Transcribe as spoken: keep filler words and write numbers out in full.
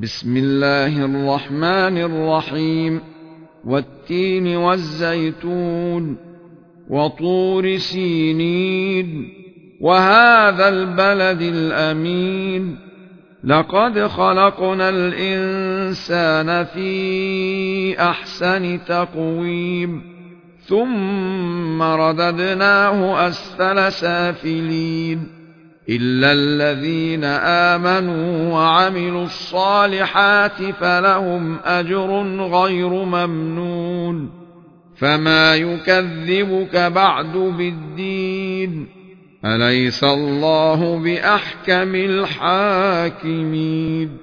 بسم الله الرحمن الرحيم والتين والزيتون وطور سينين وهذا البلد الأمين لقد خلقنا الإنسان في أحسن تقويم ثم رددناه أسفل سافلين إلا الذين آمنوا وعملوا الصالحات فلهم أجر غير ممنون فما يكذبك بعد بالدين أليس الله بأحكم الحاكمين